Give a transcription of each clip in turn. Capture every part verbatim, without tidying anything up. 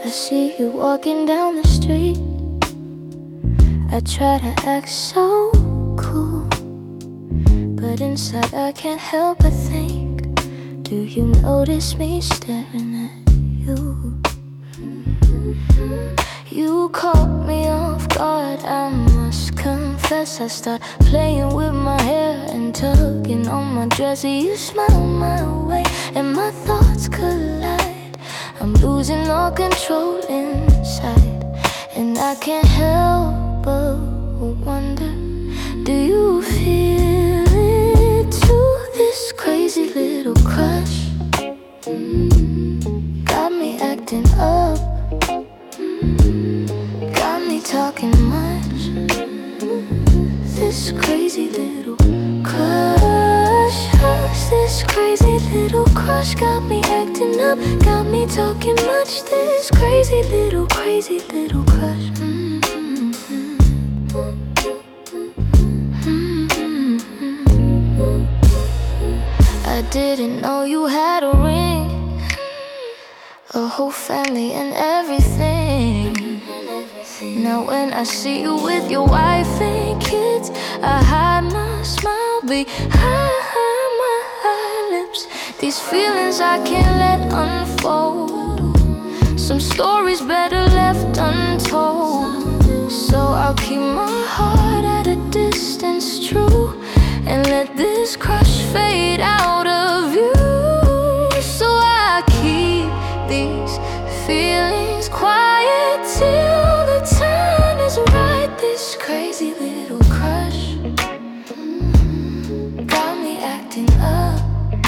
see you walking down the street. I try to act so cool, but inside I can't help but think, do you notice me staring at you? You caught me off guard, I must confess. I start playing with my hair and tugging on my dress. You smile my way and my thoughts collide. I'm losing all control inside, and I can't help but wonder, do you feel it too? This crazy little crush mm, got me acting up, mm, got me talking much. This crazy little crush, this crazy little crush got me acting up, got me talking much. This crazy little, crazy little crush. Mm-hmm. Mm-hmm. I didn't know you had a ring, a whole family and everything. Now when I see you with your wife and kids, I hide my smile behind my lips. These feelings I can't let unfold, some stories better left untold. So I'll keep my heart at a distance true, and let this crush fade out of view. So I keep these feelings quiet till the time is right. This crazy little crush mm, got me acting up,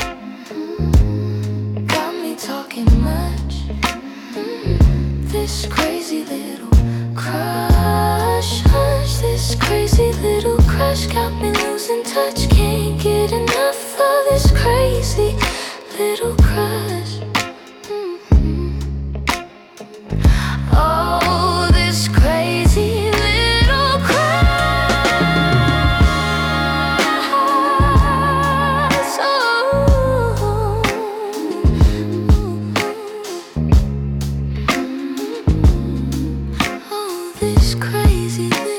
mm, got me talking much. mm, This crazy little crush, hush, this crazy little crush got me losing touch. Can't get enough of this crazy little crush. mm-hmm. Oh, this crazy little crush. Oh, oh, this crazy little